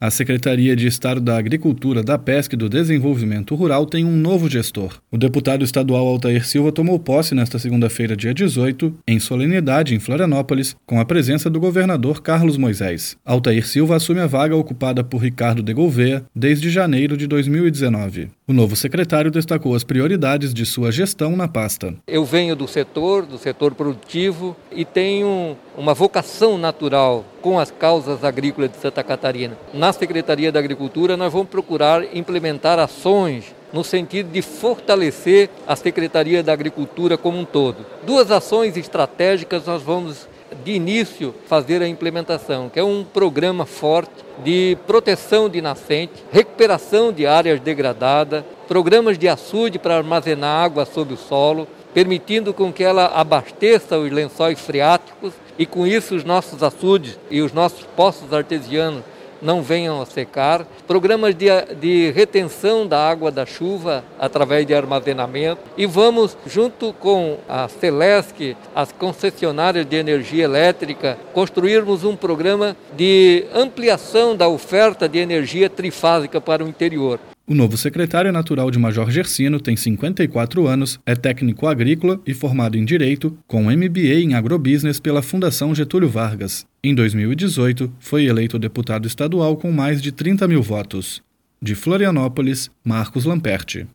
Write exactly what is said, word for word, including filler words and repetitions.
A Secretaria de Estado da Agricultura, da Pesca e do Desenvolvimento Rural tem um novo gestor. O deputado estadual Altair Silva tomou posse nesta segunda-feira, dia dezoito, em solenidade em Florianópolis, com a presença do governador Carlos Moisés. Altair Silva assume a vaga ocupada por Ricardo de Gouveia desde janeiro de dois mil e dezenove. O novo secretário destacou as prioridades de sua gestão na pasta. Eu venho do setor, do setor produtivo e tenho uma vocação natural com as causas agrícolas de Santa Catarina. Na Secretaria da Agricultura, nós vamos procurar implementar ações no sentido de fortalecer a Secretaria da Agricultura como um todo. Duas ações estratégicas nós vamos, de início, fazer a implementação, que é um programa forte de proteção de nascentes, recuperação de áreas degradadas, programas de açude para armazenar água sob o solo, permitindo com que ela abasteça os lençóis freáticos e com isso os nossos açudes e os nossos poços artesianos não venham a secar, programas de, de retenção da água da chuva através de armazenamento e vamos, junto com a Celesc, as concessionárias de energia elétrica, construirmos um programa de ampliação da oferta de energia trifásica para o interior. O novo secretário é natural de Major Gersino, tem cinquenta e quatro anos, é técnico agrícola e formado em Direito, com M B A em Agrobusiness pela Fundação Getúlio Vargas. Em dois mil e dezoito, foi eleito deputado estadual com mais de trinta mil votos. De Florianópolis, Marcos Lamperti.